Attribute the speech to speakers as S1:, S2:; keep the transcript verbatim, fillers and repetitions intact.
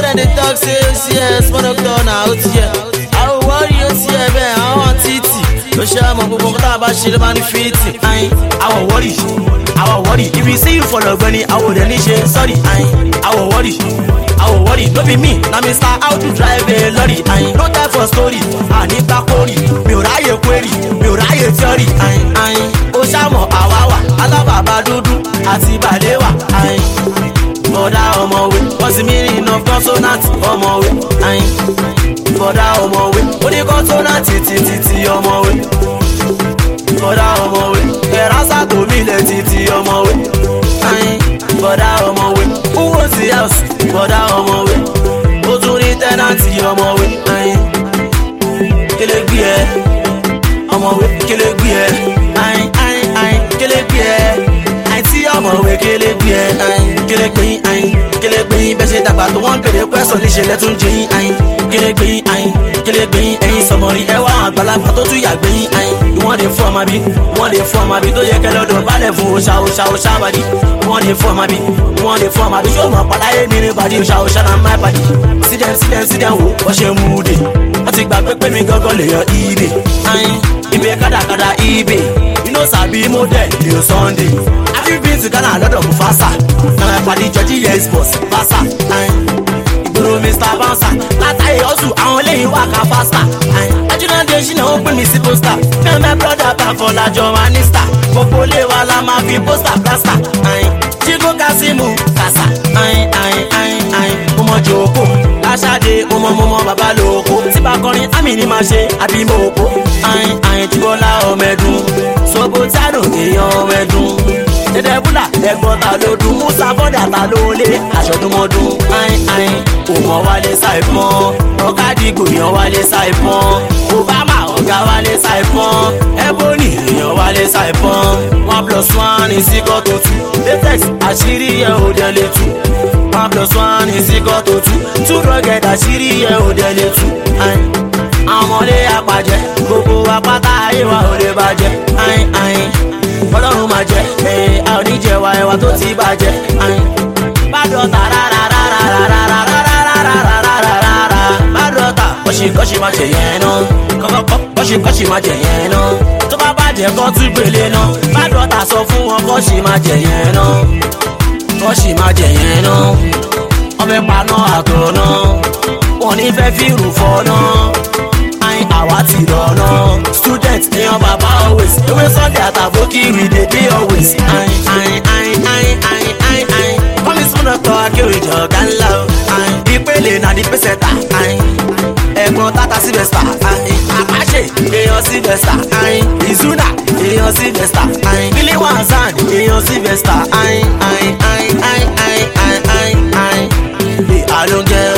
S1: dem dey talk say yes small doctor na out here. Àwọn wọ́ọ̀rì ó ti ẹ̀ bẹ́ẹ̀ àwọn títì ló ṣe àmọ́ gbogbo nǹkan tá a bá ṣe ló máa ní fíìtì. Àwọn wọ́ọ̀rì àwọn wọ́ọ̀rì if you see you for lọ́gbẹ́ni àwọn òde ní ṣe sọ́ọ̀rì. Àwọn wọ́ọ̀rì àwọn wọ́ọ̀rì no be me na Mister How to drive a lorry. No time for story àní gbàkórì mi ò ráyè query mi ò ráyè theory. Ó ṣàmọ̀ àwa wà alábàbà dúdú àti bàdéwà. Bọ̀dá ọmọwé wọ́n sì mí rìn iná consonant ọmọwé. Bọ̀dá ọmọwé ó ní consonant títí ọmọwé. Bọ̀dá ọmọwé ẹ̀rásà tó mílẹ̀ títí ọmọwé. Bọ̀dá ọmọwé who was the house? Bọ̀dá ọmọwé ó tún ní tẹ́nàntì ọmọwé. Kélégbé ẹ ọmọwé kélégbé ẹ kélégbé ẹ àìtí ọmọwé kélégbé ẹ kélégbé yín kélégbé yín bẹ́ẹ̀ ṣe dàgbà tó wọ́n bèrè pẹ́sọ̀ níṣẹ́ lẹ́tún jẹ yín kélégbé yín kélégbé yín ẹ̀yin sọmọrí ẹ wá àgbàlagbà tó tún yàgbé yín wọ́n lè fún ọmọ bí wọ́n lè fún ọmọ bí tó yẹ kẹlẹ́dọ̀ balẹ̀ fún oṣà oṣà oṣà bàdí wọ́n lè fún ọmọ bí wọ́n lè fún ọmọ bí yóò mọ̀ pàdáyé mi ní bàdí oṣà oṣà náà má bàdí sídẹ̀ sídẹ̀ sídẹ̀ wò wọ́n ṣe mú un dé wọ́n ti gbà pé pé mi gángan lè yọ ibè ibè kádàkádà ibè iná sàbí model lè Sunday have you been to Ghana lọ́dọ̀ Mufasa na my padi jọjí yẹ sports fasa ìgboro Mister Bouncer látàyè ọ̀sùn àwọn lẹ́yìn wà ká fásità ajúnáde ṣìnà ó pè mí sí pósítà mẹ́mẹ́ brọ́dà bá fọlájọ mínísítà gbogbo lè wa la máa fi pósítà plásítà Chico Kasimu kàṣà ọmọ jòkó láṣáde ọmọ mọmọ bàbá lóko tí bá kọrin àmì ní máa ṣe àbí mo kó Jíbọ́lá ọmọ ẹ̀dùn Sobotano èèyàn ọmọ ẹ̀dùn Ẹ̀dẹ́bùlà ẹ̀gbọ́n ta ló dùn Musa bọ́dà ta ló lé aṣọ́dúnmọ́dún òmò wálé ṣàìpọ́n ọ̀kadìgbò èèyàn wálé ṣàìpọ́n Obama ọ̀gá wálé ṣàìpọ́n Ebony èèyàn wálé ṣàìpọ́n one plus one is equal to two latex àṣírí ẹ̀ ò dẹ̀ lè tú one plus one is equal to two two rugged àṣírí ẹ̀ ò dẹ̀ lè tú àwọn ọmọlé apàjẹ́ gbogbo apáta ayé wa ò lè bàjẹ́ ọlọ́run máa jẹ́ ẹ̀ a ò ní jẹ wa ẹwà tó ti bàjẹ́ bàdọ̀tà rárárárárárárárárárárárá bàdọ̀tà kọ́ṣíkọ́ṣí máa jẹ yẹn náà kọ́kọ́kọ́ kọ́ṣíkọ́ṣí máa jẹ yẹn náà tó bá bàjẹ́ kọ́ tún gbélé náà bàdọ̀tà sọ fún wọn kọ́ṣí máa jẹ yẹn náà kọ́ṣí máa jẹ yẹn náà ọbẹ̀ paná àtọ̀ náà wọ́n ní fẹ́ fi rù fọ́ náà àwa ti lọ́nà student èèyàn bàbá always ewé Sunday àtàbókì we dey dey always. kọ́mi súnà tọ́ akéwì jọ̀gá ńlá o ìpele náà ní pẹ́sẹ̀tà ẹ̀gbọ́n tata Sylvester Apache èèyàn Sylvester Izuna èèyàn Sylvester Billy Wanzan èèyàn Sylvester I don't get